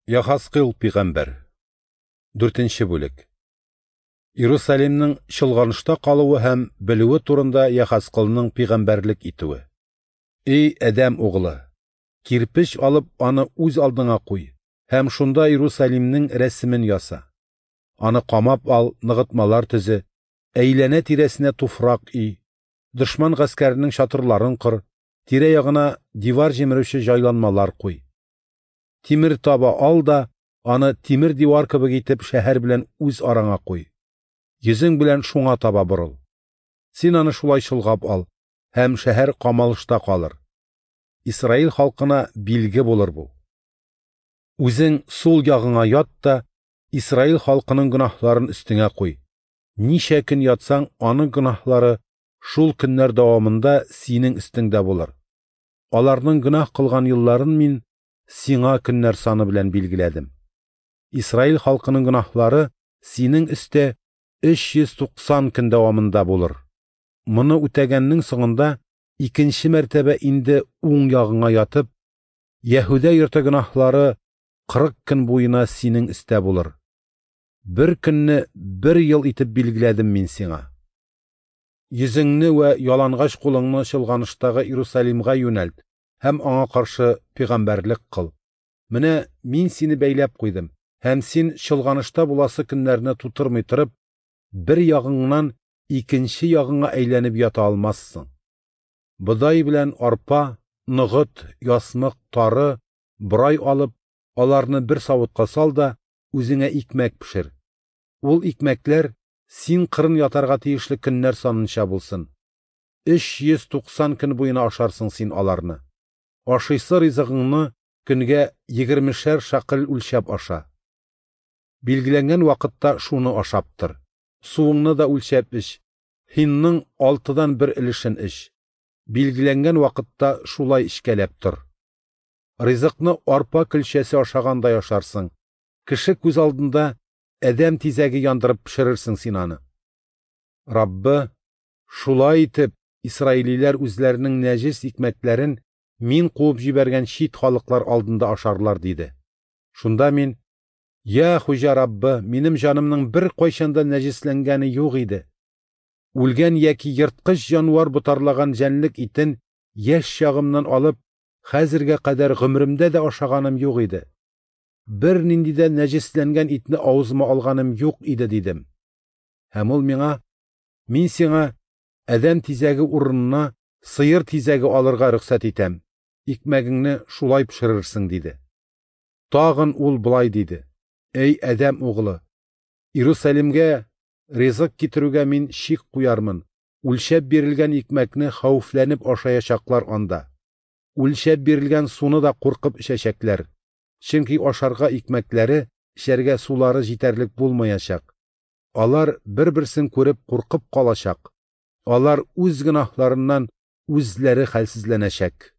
Яхаскыл пигамбер. 4-нче бүлек. Иерусалимның чолганышта калуы һәм белүе турында Яхаскылның пигамберлек итүе. Эй Адәм угылы, кирпеч алып аны үз алдыңа куй һәм шунда Иерусалимның рәсемен яса. Аны камап ал, ныгытмалар төзе, әйләнә тирәсенә туфрак ий, дошман гаскәренең чатырларын кыр, тирә-ягына дивар җимерүче җайланмалар куй. Тимер таба ал да, аны тимер дивар кебек итеп шәһәр белән үз араңа куй. Йөзең белән шуңа таба борыл. Син аны шулай чолгап ал, һәм шәһәр камалышта калыр. Исраил халкына билге булыр бу. Үзең сул ягыңа ят та, Исраил халкының гөнаһларын өстеңә куй. Ничә көн ятсаң, аның гөнаһлары шул көннәр дәвамында синең өстеңдә булыр. Аларның гөнаһ кылган елларын мин сиңа көннәр саны белән билгеләдем. Исраил халкының гөнаһлары синең өстә 390 көн дәвамында булыр. Моны үтәгәннең соңында икенче мәртәбә инде уң ягыңа ятып, Яһүдә йорты гөнаһлары 40 көн буена синең өстә булыр. Бер көнне 1 ел итеп билгеләдем мин сиңа. Йөзеңне вә ялангач кулыңны чолганыштагы Иерусалимга юнәлт һәм аңа каршы пигамберлек кыл. Менә мин сине бәйләп куйдым, һәм син чолганышта буласы көннәрне тутырмый торып, бер ягыңнан икенче ягыңа әйләнеп ята алмассың. Бодай белән арпа, ныгыт, ясмык, тары, борай алып, аларны бер савытка сал да, үзеңә икмәк пешер. Ул икмәкләр син кырын ятарга тиешле көннәр санынча булсын. 390 көн буена ашарсың син аларны. Ашыйсы ризыгыңны көнгә 20 шакыл үлчәп аша. Билгеләнгән вакытта шуны ашаптыр. Суыңны да үлчәп эч. Хинның 6дан 1 өлешен эч. Билгеләнгән вакытта шулай эчкәләп тор. Ризыкны арпа көлчәсе ашагандай ашарсың. Кеше күз алдында Адәм тизәге яндырып пешерерсең син аны. Раббы, шулай итеп, Исраилиләр үзләренең нәҗес икмәкләрен мин куып җибәргән чит халыклар алдында ашарлар диде. Шунда мин: Я Хуҗа Раббы, минем җанымның бер кайчанда нәҗесләнгәне юк иде. Үлгән яки йырткыч җанвар бутарлаган җәнлек итен яшь чагымнан алып, хәзергә кадәр гомремдә дә ашаганым юк иде. Бер нинди дә нәҗесләнгән итне авызыма алганым юк иде дидем. Һәм ул миңа: Мин сиңа Адәм тизәге урынына сыер тизәге алырга рөхсәт итәм. Икмәгеңне шулай пешерерсең диде. Тагын ул булай диде: Эй Адәм угылы, Иерусалимгә ризык китерүгә мин шик куярмын. Үлчәп бирелгән икмәкне хәүфләнеп ашаячаклар анда. Үлчәп бирелгән суны да куркып эчәчәкләр. Чөнки ашарга икмәкләре, эчәргә сулары җитәрлек булмаячак. Алар бер-берсен күреп куркып калачак. Алар үз гөнаһларыннан үзләре хәлсезләнәчәк.